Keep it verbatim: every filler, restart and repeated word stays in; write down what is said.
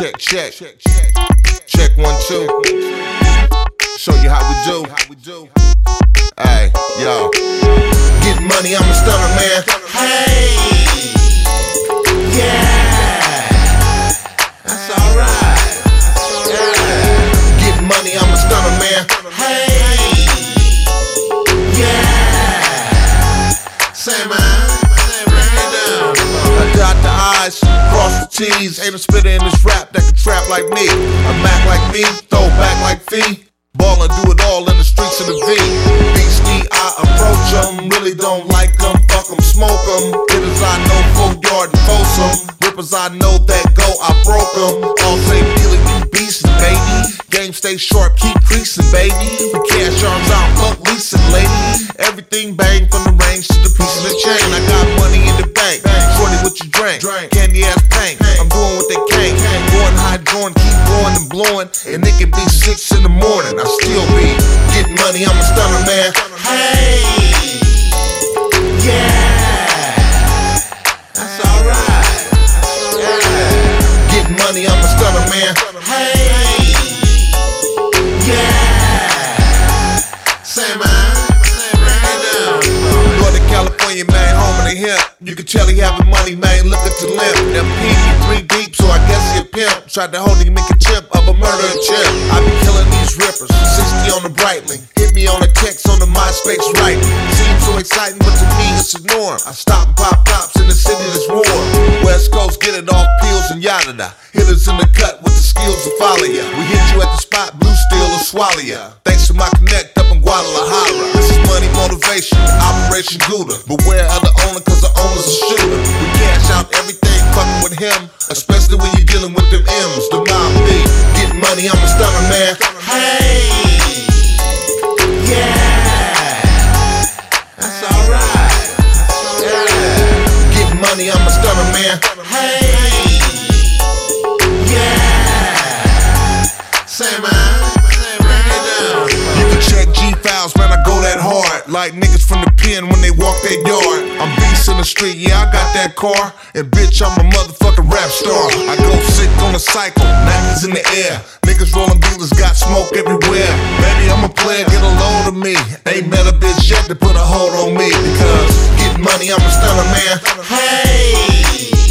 Check, check, check, check one, two. Show you how we do. Hey, yo. Get money, I'm a stunner, man. Hey, yeah, that's alright. Yeah. Get money, I'm a stunner, man. Hey, yeah. Say, man. I dot the I's, cross the T's. Ain't a spitter in this rap that can trap like me. A Mac like me, throw back like Fee. Ball and do it all in the streets of the V. Beastie, I approach them. Really don't like them, fuck them, smoke them. Hitters I know, full yard and foursome. Rippers I know that go, I broke them. All say dealing, you beastin', baby. Game stay sharp, keep creasing, baby. The cash arms out, fuck leasing, lady. Everything bang from the range to the piece of the chain. I got money in the bank. Shorty, what you drink? Candy ass paint. I'm doing what they can't. Going high, drawing, keep blowing and blowing. And it can be six in the morning. I still be getting money. I'm a stunner, man. Hey, yeah, that's alright. Yeah. Getting money. I'm a stunner, man. Hey, yeah. Say, man. Northern California, man, home of the hemp. You can tell he having money, man, look at the limp. Them P three deep, so I guess he a pimp. Tried to hold him, make a chip of a murdering chip. I be killing these rippers, sixty on the Breitling. Hit me on the text on the MySpace right. Seems so exciting, but to me it's a norm. I stop and pop pops in the city that's warm. West Coast, get it off pills and yada da. Hitters in the cut with the skills to follow ya. We hit you at the spot, blue steel will swallow ya. Thanks to my connect up in Guadalajara. This is money motivation, Operation Gouda. Beware of the owner, cause the owner's a shooter. We cash out everything fucking with him, especially when you're dealing with them M's, the mob B. Getting money, I'm a stunner, man. Hey, yeah, that's alright. Yeah. Getting money, I'm a stunner, man. Hey, yeah. Say, man. You can check G-Files, man, I go that hard. Like niggas from the pen when they walk their yard. I'm beast in the street, yeah, I got that car. And bitch, I'm a motherfucking rap star. I go sick on a cycle, Nikes in the air. Niggas rolling dealers, got smoke everywhere. Baby, I'm a player, get a load of me. Ain't met a bitch yet to put a hold on me. Because getting money, I'm a stunner, man. Hey,